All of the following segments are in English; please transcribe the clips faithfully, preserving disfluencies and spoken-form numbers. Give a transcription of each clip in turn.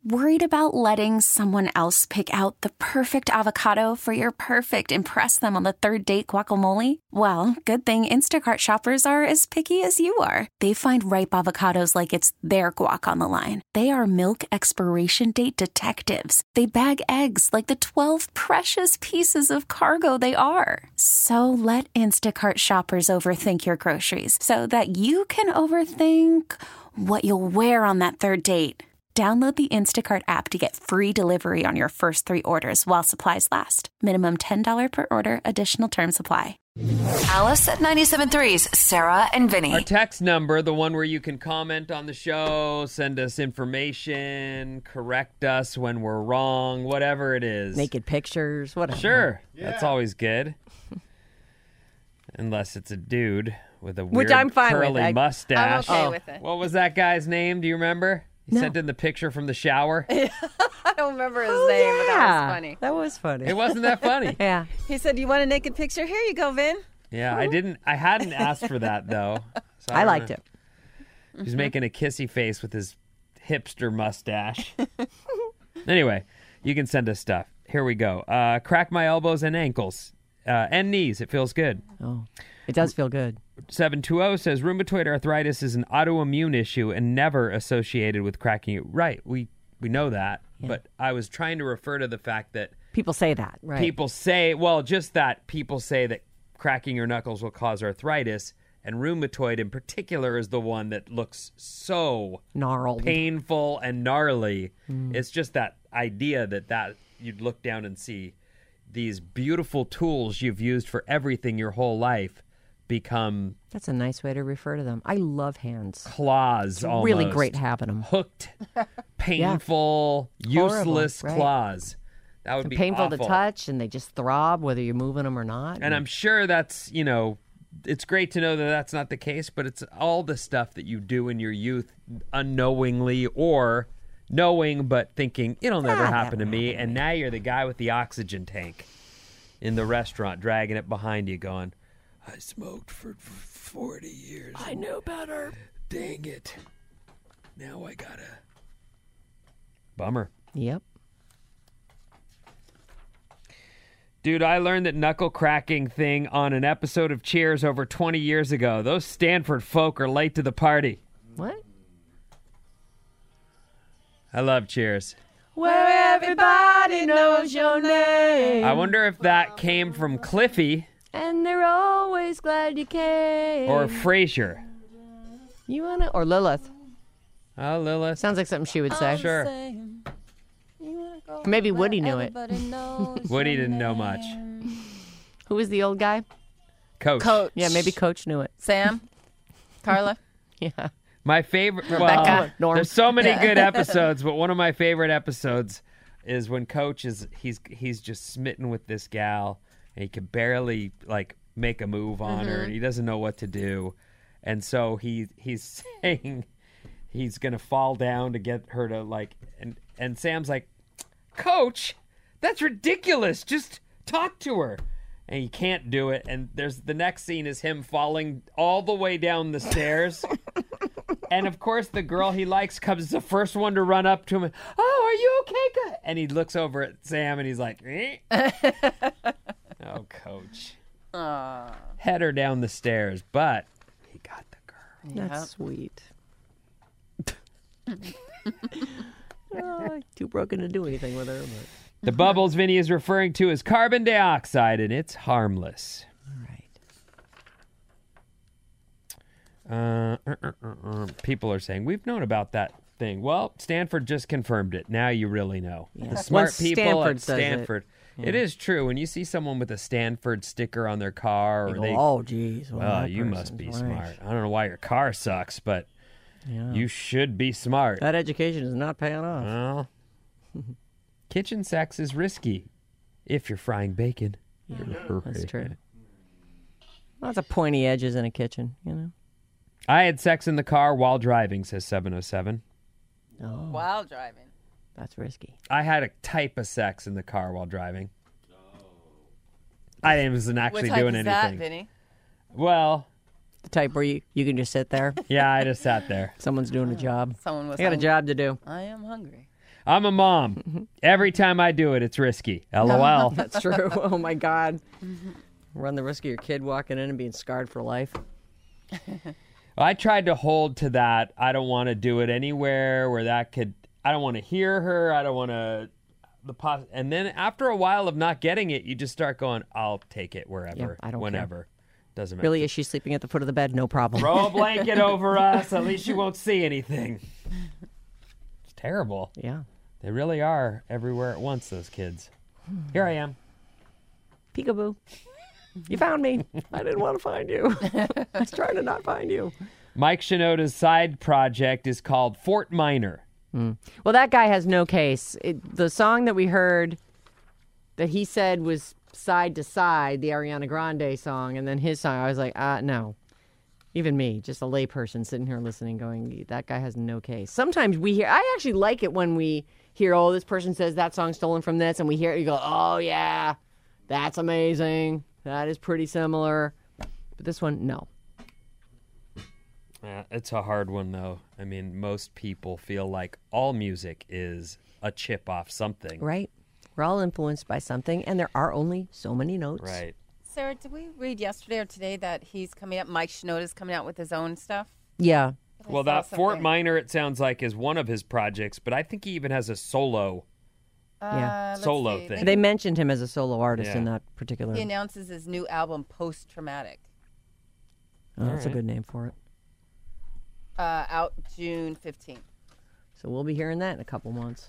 Worried about letting someone else pick out the perfect avocado for your perfect impress them on the third date guacamole? Well, good thing Instacart shoppers are as picky as you are. They find ripe avocados like it's their guac on the line. They are milk expiration date detectives. They bag eggs like the twelve precious pieces of cargo they are. So let Instacart shoppers overthink your groceries so that you can overthink what you'll wear on that third date. Download the Instacart app to get free delivery on your first three orders while supplies last. Minimum ten dollars per order. Additional terms apply. Alice at ninety-seven point three's Sarah and Vinny. Our text number, the one where you can comment on the show, send us information, correct us when we're wrong, whatever it is. Naked pictures, whatever. Sure. Yeah. That's always good. Unless it's a dude with a Which weird I'm fine curly with. I, mustache. I'm okay oh. with it. What was that guy's name? Do you remember? He No. sent in the picture from the shower. I don't remember his oh, name, yeah. but that was funny. That was funny. It wasn't that funny. Yeah. He said, "You want a naked picture? Here you go, Vin." Yeah, I didn't. I hadn't asked for that though. So I, I liked know. it. He's mm-hmm. making a kissy face with his hipster mustache. Anyway, you can send us stuff. Here we go. Uh, crack my elbows and ankles uh, and knees. It feels good. Oh, it does feel good. seven two zero says rheumatoid arthritis is an autoimmune issue and never associated with cracking it. Right, we we know that, yeah. But I was trying to refer to the fact that people say that, right? People say, well, just that people say that cracking your knuckles will cause arthritis, and rheumatoid in particular is the one that looks so gnarled, painful, and gnarly. Mm. It's just that idea that that you'd look down and see these beautiful tools you've used for everything your whole life become... That's a nice way to refer to them. I love hands. Claws, it's almost. Really great having them. Hooked, painful, yeah. useless Horrible, right. claws. That would They're be painful awful. to touch, and they just throb whether you're moving them or not. And I'm sure that's, you know, it's great to know that that's not the case, but it's all the stuff that you do in your youth unknowingly or knowing but thinking, it'll never ah, happen to me. happen And now you're the guy with the oxygen tank in the restaurant dragging it behind you going, I smoked for forty years. I knew better. Dang it. Now I gotta. Bummer. Yep. Dude, I learned that knuckle cracking thing on an episode of Cheers over twenty years ago. Those Stanford folk are late to the party. What? I love Cheers. Where everybody knows your name. I wonder if that came from Cliffy. And they're always glad you came. Or Frasier. You wanna? Or Lilith. Oh, Lilith. Sounds like something she would say. Sure. Maybe Woody knew it. Woody didn't know much. Who was the old guy? Coach. Coach. Yeah, maybe Coach knew it. Sam? Carla? Yeah. My favorite. Rebecca. Well, Norm. there's so many Yeah. good episodes, but one of my favorite episodes is when Coach is he's he's just smitten with this gal, and he can barely like make a move on Mm-hmm. her, and he doesn't know what to do, and so he he's saying he's gonna fall down to get her to like, and and Sam's like, Coach, that's ridiculous. Just talk to her. And he can't do it. And there's the next scene is him falling all the way down the stairs. And of course, the girl he likes comes the first one to run up to him. And, oh, are you okay? Good. And he looks over at Sam and he's like, eh? Oh, Coach. Aww. Head her down the stairs, but he got the girl. That's sweet. Oh, too broken to do anything with her. But. The bubbles Vinny is referring to as carbon dioxide, and it's harmless. All right. Uh, uh, uh, uh, uh, people are saying, we've known about that thing. Well, Stanford just confirmed it. Now you really know. Yeah. The smart Once people Stanford at says it. Stanford. Yeah. It is true. When you see someone with a Stanford sticker on their car, or You go, they, oh, geez. Well, well, that you must person's be right. smart. I don't know why your car sucks, but Yeah. you should be smart. That education is not paying off. Well, kitchen sex is risky if you're frying bacon. Yeah, that's true. Lots of pointy edges in a kitchen, you know. I had sex in the car while driving, says seven oh seven. Oh, While driving. that's risky. I had a type of sex in the car while driving. I wasn't actually what type doing is anything. that, Vinny? Well, The type where you, you can just sit there. yeah, I just sat there. Someone's doing a job. Someone was I got a hungry. job to do. I am hungry. I'm a mom. Every time I do it, it's risky. LOL. That's true. Oh, my God. Run the risk of your kid walking in and being scarred for life. I tried to hold to that. I don't want to do it anywhere where that could, I don't want to hear her. I don't want to, the pos- and then after a while of not getting it, you just start going, I'll take it wherever, Yeah, I don't whenever. care. Doesn't matter. Really, is she sleeping at the foot of the bed? No problem. Throw a blanket over us. At least you won't see anything. It's terrible. Yeah. They really are everywhere at once, those kids. Here I am. Peekaboo. You found me. I didn't want to find you. I was trying to not find you. Mike Shinoda's side project is called Fort Minor. Mm. Well, that guy has no case. It, the song that we heard that he said was side to side, the Ariana Grande song, and then his song, I was like, uh, no. Even me, just a layperson sitting here listening, going, that guy has no case. Sometimes we hear, I actually like it when we hear, oh, this person says that song's stolen from this, and we hear it, you go, oh, yeah, that's amazing. That is pretty similar. But this one, no. Yeah, it's a hard one, though. I mean, most people feel like all music is a chip off something. Right. We're all influenced by something, and there are only so many notes. Right. Sarah, did we read yesterday or today that he's coming up, Mike Shinoda's coming out with his own stuff? Yeah. I Well, saw that Fort something. Minor, it sounds like, is one of his projects, but I think he even has a solo. Yeah. Uh, let's Solo see. thing. They mentioned him as a solo artist Yeah. in that particular. He announces his new album, Post Traumatic, Oh, that's a Alright. good name for it. uh, out June fifteenth. So we'll be hearing that in a couple months.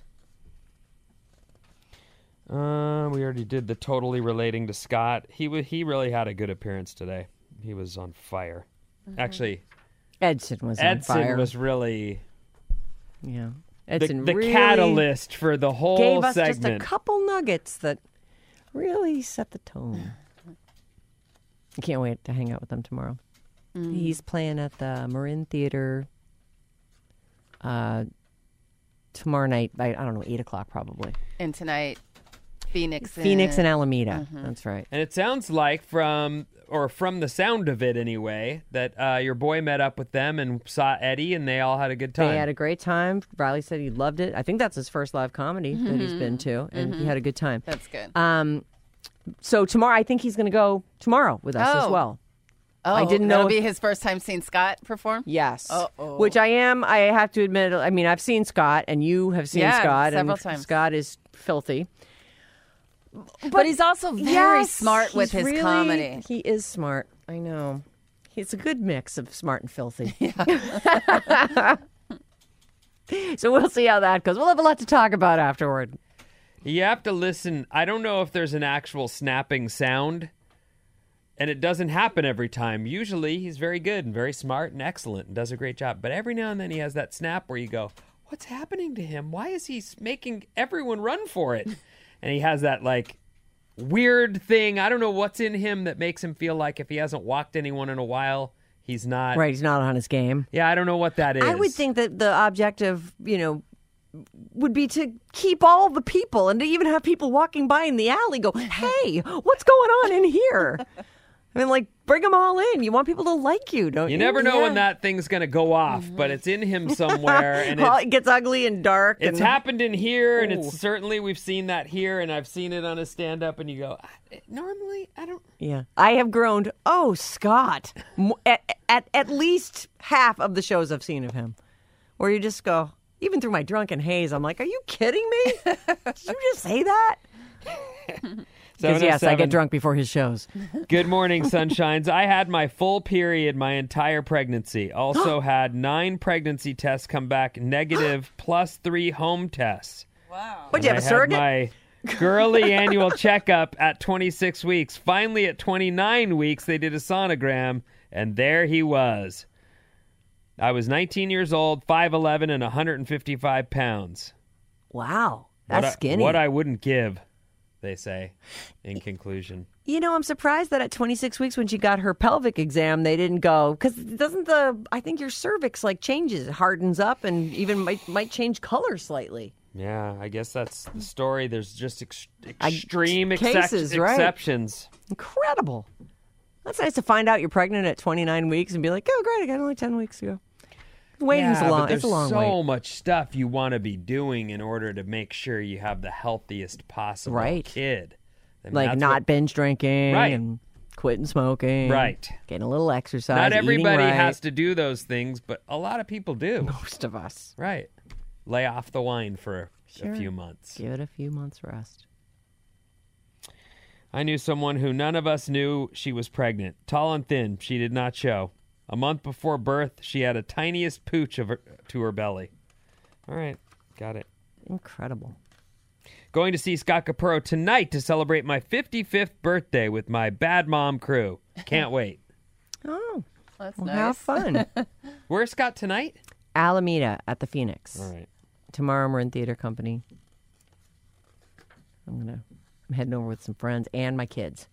Uh, we already did the totally relating to Scott. He w- he really had a good appearance today. He was on fire. Actually, Edson was on Edson fire. was really yeah. the, Edson the really catalyst for the whole gave us segment. just a couple nuggets that really set the tone. I can't wait to hang out with them tomorrow. He's playing at the Marin Theater uh, tomorrow night by, I don't know, eight o'clock probably. And tonight, Phoenix. Phoenix and Alameda. That's right. And it sounds like from, or from the sound of it anyway, that uh, your boy met up with them and saw Eddie, and they all had a good time. They had a great time. Riley said he loved it. I think that's his first live comedy that he's been to, and he had a good time. That's good. Um, so tomorrow, I think he's going to go tomorrow with us as Oh. well. oh, I didn't know That'll if- be his first time seeing Scott perform? Yes. Uh-oh. Which I am, I have to admit, I mean, I've seen Scott, and you have seen Yeah, Scott, several and times. Scott is filthy. But, he's also very Yes, smart with he's his really- comedy. He is smart. I know. It's a good mix of smart and filthy. So we'll see how that goes. We'll have a lot to talk about afterward. You have to listen. I don't know if there's an actual snapping sound, and it doesn't happen every time. Usually he's very good and very smart and excellent and does a great job. But every now and then he has that snap where you go, what's happening to him? Why is he s- making everyone run for it? And he has that like weird thing. I don't know what's in him that makes him feel like if he hasn't walked anyone in a while, he's not. Right, he's not on his game. Yeah, I don't know what that is. I would think that the objective, you know, would be to keep all the people and to even have people walking by in the alley go, hey, what's going on in here? I mean, like, bring them all in. You want people to like you, don't you? You never know when Yeah. that thing's going to go off, but it's in him somewhere. And Well, it's, it gets ugly and dark. It's and, happened in here, and Ooh. it's certainly we've seen that here, and I've seen it on a stand-up, and you go, "I- normally I don't. Yeah. I have groaned, oh, Scott, Mo- at, at, at least half of the shows I've seen of him, where you just go, even through my drunken haze, I'm like, are you kidding me? Did you just say that? Because, yes, I get drunk before his shows. Good morning, sunshines. I had my full period my entire pregnancy. Also had nine pregnancy tests come back negative, plus three home tests. Wow. But you have And a I surrogate? had my girly annual checkup at twenty-six weeks. Finally, at twenty-nine weeks, they did a sonogram, and there he was. I was nineteen years old, five eleven, and one hundred fifty-five pounds. Wow. What That's I- skinny. What I wouldn't give, they say, in conclusion. You know, I'm surprised that at twenty-six weeks when she got her pelvic exam, they didn't go, because doesn't the, I think your cervix like changes, it hardens up and even might, might change color slightly. Yeah, I guess that's the story. There's just ex- I- extreme excep- cases, right. exceptions. Incredible. That's nice to find out you're pregnant at twenty-nine weeks and be like, oh, great, I got only ten weeks ago. Waiting's yeah, long. but there's It's a long so wait. much stuff you want to be doing in order to make sure you have the healthiest possible Right. kid. I mean, Like that's not what- binge drinking Right. and quitting smoking. Right. Getting a little exercise. Not eating everybody right. has to do those things, but a lot of people do. Most of us. Right. Lay off the wine for a, Sure. a few months. Give it a few months rest. I knew someone who none of us knew she was pregnant. Tall and thin, she did not show. A month before birth, she had a tiniest pooch of her, to her belly. All right, got it. Incredible. Going to see Scott Capurro tonight to celebrate my fifty-fifth birthday with my Bad Mom crew. Can't wait. Oh, That's well, nice. have fun. Where's Scott tonight? Alameda at the Phoenix. All right. Tomorrow we're in theater company. I'm gonna. I'm heading over with some friends and my kids.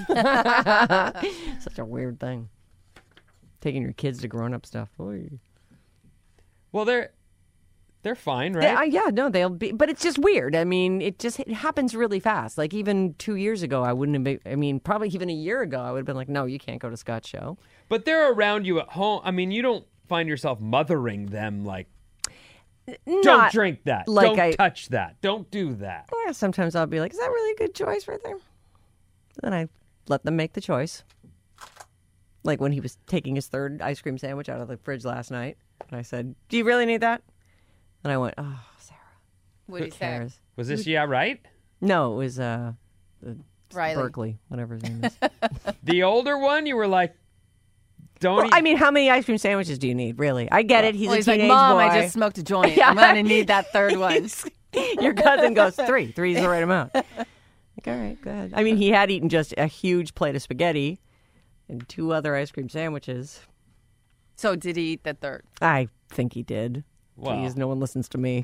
Such a weird thing. Taking your kids to grown-up stuff. Oy. Well, they're they're fine, right? Yeah, uh, yeah, no, they'll be, but it's just weird. I mean, it just it happens really fast. Like even two years ago, I wouldn't have been. I mean, probably even a year ago, I would have been like, no, you can't go to Scott's show. But they're around you at home. I mean, you don't find yourself mothering them like, don't Not drink that. like don't I- touch that. Don't do that. Yeah, sometimes I'll be like, is that really a good choice right there? Then I let them make the choice. Like when he was taking his third ice cream sandwich out of the fridge last night, and I said, "Do you really need that?" And I went, "Oh, Sarah, What do you who say? cares?" Was this yeah right? No, it was uh, the Riley. Berkeley, whatever his name is. The older one, you were like, don't Well, eat. I mean, how many ice cream sandwiches do you need, really? I get it. He's Well, a he's like, teenage Mom, boy. I just smoked a joint. Yeah. I'm going to need that third one. Your cousin goes, three. Three's the right amount. Like, all right, go ahead. I mean, he had eaten just a huge plate of spaghetti and two other ice cream sandwiches. So did he eat the third? I think he did. Wow. Please, no one listens to me.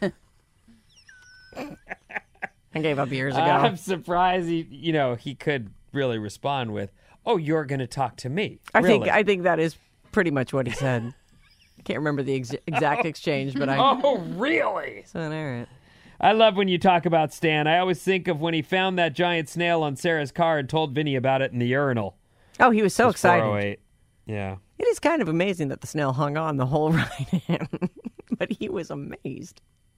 I gave up years ago. I'm surprised he, you know, he could really respond with, "Oh, you're going to talk to me." I Really? think I think that is pretty much what he said. I can't remember the ex- exact exchange, but I. Oh, really? So, all right. I love when you talk about Stan. I always think of when he found that giant snail on Sarah's car and told Vinny about it in the urinal. Oh, he was so It was four oh excited. eight. Yeah. It is kind of amazing that the snail hung on the whole ride in, but he was amazed.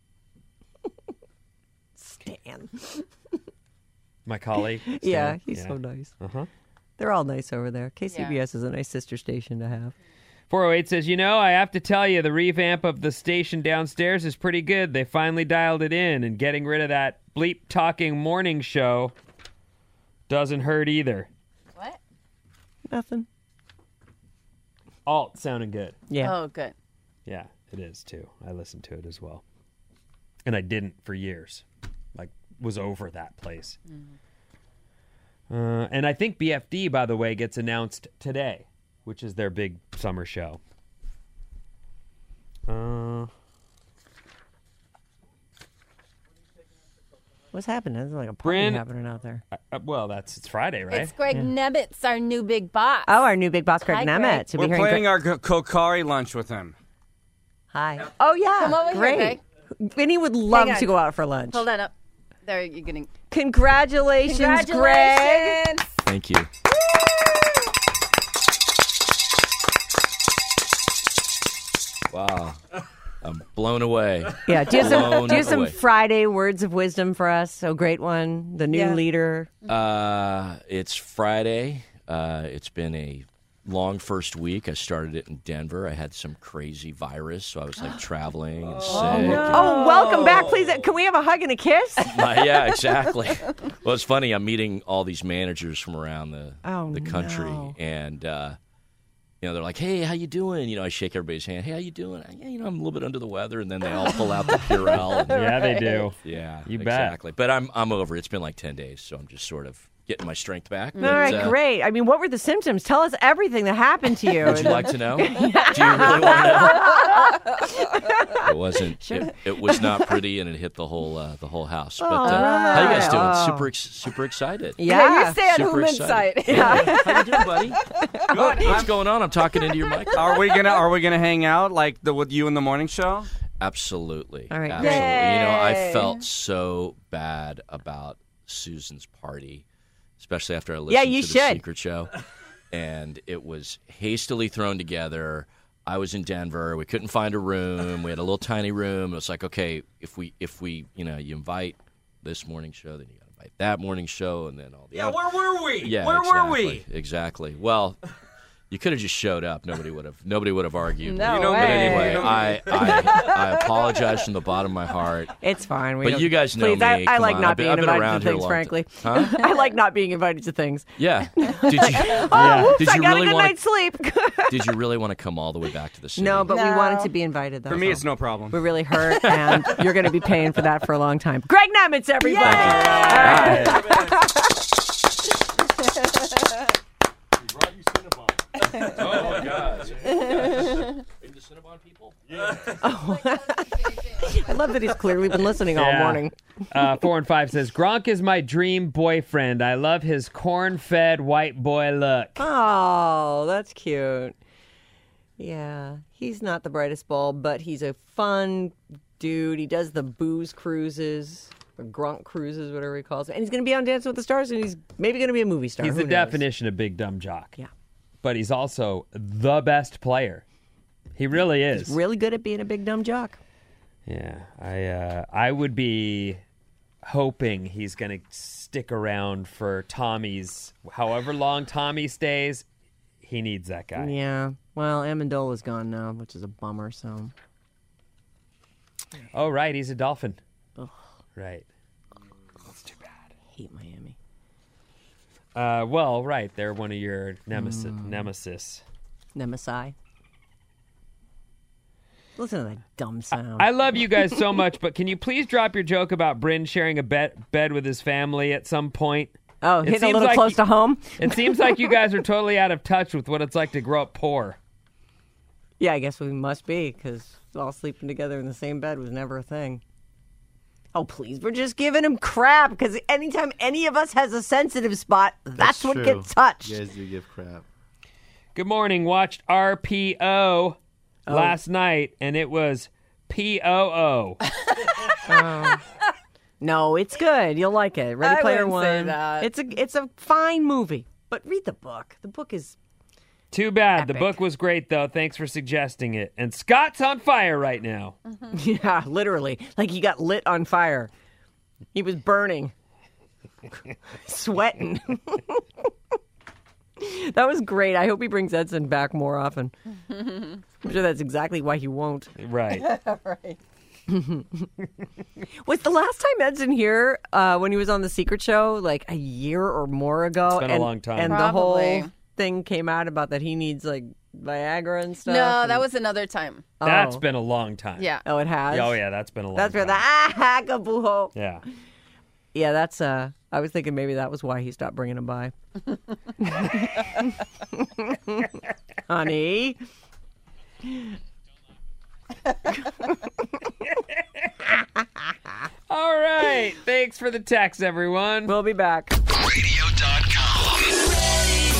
Stan. My colleague. Yeah, Stan. he's Yeah. so nice. Uh-huh. They're all nice over there. K C B S is a nice sister station to have. four oh eight says, you know, I have to tell you, the revamp of the station downstairs is pretty good. They finally dialed it in, and getting rid of that bleep talking morning show doesn't hurt either. What? Nothing. Alt sounding good. Yeah. Oh, good. Yeah, it is too. I listened to it as well. And I didn't for years. Like, was over that place. Mm-hmm. Uh, and I think B F D, by the way, gets announced today, which is their big summer show. Uh, What's happening? There's like a party Bryn- happening out there. uh, well, that's it's Friday, right? It's Greg Nemitz, our new big boss. Oh, our new big boss, Greg Hi, Nemeth. Greg. So We're hearing playing Greg- our Kokari lunch with him. Hi. Oh, yeah. Come over here, Great. Greg. Vinny would love Hang on. to go out for lunch. Hold that up. There, you're getting. Congratulations, Greg. Congratulations. Thank you. Wow. I'm blown away. Yeah. Do you have some, Blown do you have some away. Friday words of wisdom for us? So great one. The new Yeah. leader. Uh, it's Friday. Uh, it's been a long first week. I started it in Denver. I had some crazy virus, so I was like traveling and sick. and- Oh, welcome back. Please, uh, can we have a hug and a kiss? My- yeah, exactly. Well, it's funny. I'm meeting all these managers from around the Oh, the country, no. and uh, you know, they're like, "Hey, how you doing?" You know, I shake everybody's hand. "Hey, how you doing?" I, yeah, you know, I'm a little bit under the weather, and then they all pull out the Purell. And, yeah, they do. yeah, You bet. exactly. But I'm I'm over. It's been like ten days, so I'm just sort of getting my strength back. All But, right, uh, great. I mean, what were the symptoms? Tell us everything that happened to you. Would you like to know? Do you really want to know? It wasn't. It, it was not pretty, and it hit the whole uh, the whole house. But uh, how you guys doing? Oh. Super ex- super excited. Yeah. you stay on super Whom excited. Insight. Yeah. How you doing, buddy? Good. What's going on? I'm talking into your mic. Are we gonna Are we gonna hang out like the with you in the morning show? Absolutely. All right, Absolutely. great. You know, I Yay. felt so bad about Susan's party, especially after I listened Yeah, you to should. the secret show. And it was hastily thrown together. I was in Denver. We couldn't find a room. We had a little tiny room. It was like, okay, if we, if we, you know, you invite this morning show, then you got to invite that morning show, and then all the Yeah, other. where were we? Yeah, where exactly, were we? Exactly. Well, you could have just showed up. Nobody would have. Nobody would have argued. No You know, way. But anyway, I, I, I apologize from the bottom of my heart. It's fine. We But don't- you guys know Please, me. I, I Come like on. not I've been- being I've been invited around to here a things, long frankly. time. Huh? I like not being invited to things. Yeah. Did you? Oh, whoops, Did I you got really a good wanna- night's sleep. Did you really want to come all the way back to the city? No, but we No. wanted to be invited, though. For me, so. it's no problem. We're really hurt, and you're going to be paying for that for a long time. Greg Nemitz, everybody. Oh my God! Are you the Cinnabon people? I love that he's clearly been listening all Yeah. morning. Uh, four and five says Gronk is my dream boyfriend. I love his corn-fed white boy look. Oh, that's cute. Yeah, he's not the brightest bulb, but he's a fun dude. He does the booze cruises, or Gronk cruises, whatever he calls it. And he's going to be on Dancing with the Stars, and he's maybe going to be a movie star. He's Who the knows? definition of big dumb jock. Yeah. But he's also the best player. He really is. Really good at being a big dumb jock. Yeah, I uh, I would be hoping he's going to stick around for Tommy's, however long Tommy stays. He needs that guy. Yeah. Well, Amendola's gone now, which is a bummer. So. Oh, right, he's a Dolphin. Right. That's too bad. Hate Miami. Uh, well, right, they're one of your nemesis. nemesis. Nemesis. Listen to that dumb sound. I love you guys so much, but can you please drop your joke about Bryn sharing a bed bed with his family at some point? oh, It hitting a seems little like close you- to home? It seems like you guys are totally out of touch with what it's like to grow up poor. Yeah, I guess we must be, because all sleeping together in the same bed was never a thing. Oh, please. We're just giving him crap, because anytime any of us has a sensitive spot, that's, what true. gets touched. You guys do give crap. Good morning. Watched R P O last night, and it was P O O. No, it's good. You'll like it. Ready I Player wouldn't One. say that. It's a it's a fine movie, but read the book. The book is Too bad. The Epic. book was great, though. Thanks for suggesting it. And Scott's on fire right now. yeah, literally like he got lit on fire. He was burning, sweating. That was great. I hope he brings Edson back more often. I'm sure that's exactly why he won't. Right. Right. Was the last time Edson here uh, when he was on The Secret Show like a year or more ago? It's been a and, long time. And Probably. the whole thing came out about that he needs like Viagra and stuff. No, and- that was another time. That's Oh. been a long time. Yeah. Oh, it has? Oh, yeah, that's been a long That's where time. the ah, kabuho. Yeah. Yeah, that's, uh, I was thinking maybe that was why he stopped bringing him by. Honey. All right. Thanks for the text, everyone. We'll be back. radio dot com.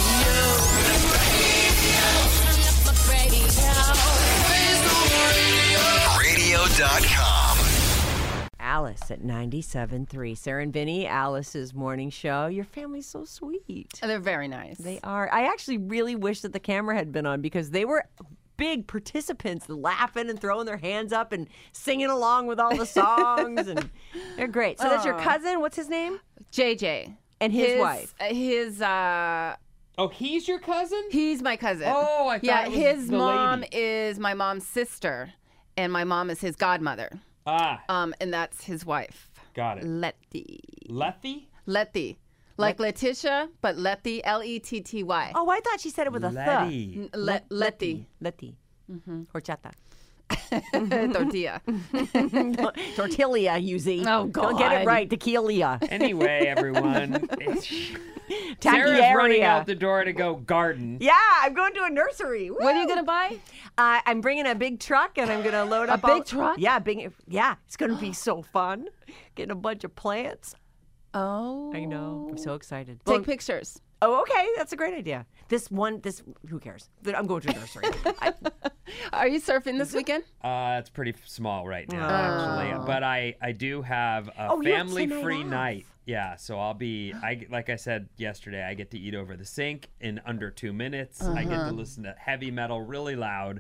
radio dot com. Alice at ninety-seven point three. Sarah and Vinny, Alice's morning show. Your family's so sweet. They're very nice. They are. I actually really wish that the camera had been on because they were big participants, laughing and throwing their hands up and singing along with all the songs. And they're great. So that's your Aw. cousin. What's his name? J J. And his wife. uh, His, uh, Oh, he's your cousin? he's my cousin. Oh, I thought Yeah, it was his the mom lady. is my mom's sister, and my mom is his godmother. Ah, Um, and that's his wife. got it. Letty. Letty? Letty. Like Letitia, but Letty, L E T T Y. Oh, I thought she said it with a th. Letty. Le- Letty. Letty. Horchata. Tortilla. Tortilla, you see. Oh, Don't get it God. right. Tequila. Anyway, everyone. it's- Sarah's running Taquiaria. out the door to go garden. Yeah, I'm going to a nursery. What are you Woo! going to buy? Uh, I'm bringing a big truck and I'm going to load A up big all- truck? Yeah, big. Yeah, it's going to be so fun. Getting a bunch of plants. Oh. I know. I'm so excited. Take Well, pictures. oh, okay. That's a great idea. This one, this, who cares? I'm going to a nursery. I, Are you surfing this weekend? Uh, it's pretty f- small right now, actually. But I, I do have a Oh, you have family the night free off. night. Yeah, so I'll be, I like I said yesterday, I get to eat over the sink in under two minutes. I get to listen to heavy metal really loud,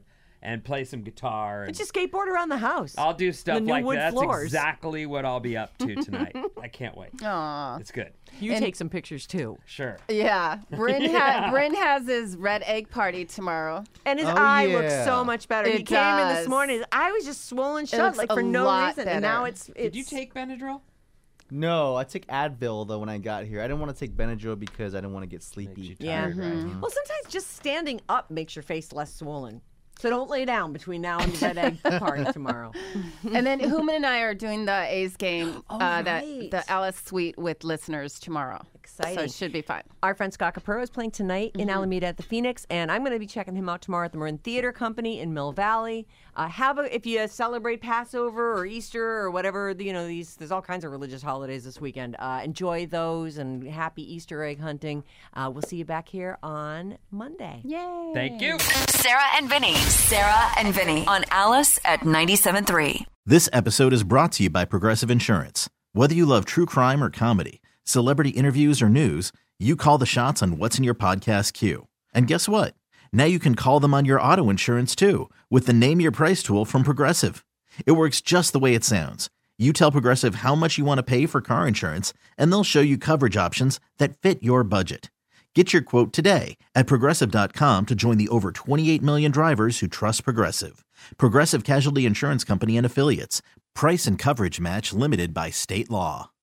and play some guitar. And But just skateboard around the house. I'll do stuff The new like wood that. floors. That's exactly what I'll be up to tonight. I can't wait. Aw. It's good. You And- take some pictures too. Sure. Yeah. Bryn, ha- Bryn has his red egg party tomorrow. And his Oh, eye yeah. looks so much better. he It came in this does. morning. His eye was just swollen shut, looks like for a no lot reason. And now better. it's, it's. Did you take Benadryl? No, I took Advil though when I got here. I didn't want to take Benadryl because I didn't want to get Makes sleepy. you Yeah. tired, right? Well, sometimes just standing up makes your face less swollen. So don't lay down between now and the red egg party tomorrow. And then Human and I are doing the A's game, Oh, uh, that right. the Alice Suite with listeners tomorrow. Exciting. So it should be fun. Our friend Scott Capurro is playing tonight in Alameda at the Phoenix, and I'm going to be checking him out tomorrow at the Marin Theater Company in Mill Valley. Uh, have a if you celebrate Passover or Easter or whatever, you know, these there's all kinds of religious holidays this weekend. Uh, enjoy those and happy Easter egg hunting. Uh, we'll see you back here on Monday. Yay. Thank you. Sarah and Vinny. Sarah and Vinny on Alice at ninety-seven point three. This episode is brought to you by Progressive Insurance. Whether you love true crime or comedy, celebrity interviews or news, you call the shots on what's in your podcast queue. And guess what? Now you can call them on your auto insurance too with the Name Your Price tool from Progressive. It works just the way it sounds. You tell Progressive how much you want to pay for car insurance, and they'll show you coverage options that fit your budget. Get your quote today at Progressive dot com to join the over twenty-eight million drivers who trust Progressive. Progressive Casualty Insurance Company and Affiliates. Price and coverage match limited by state law.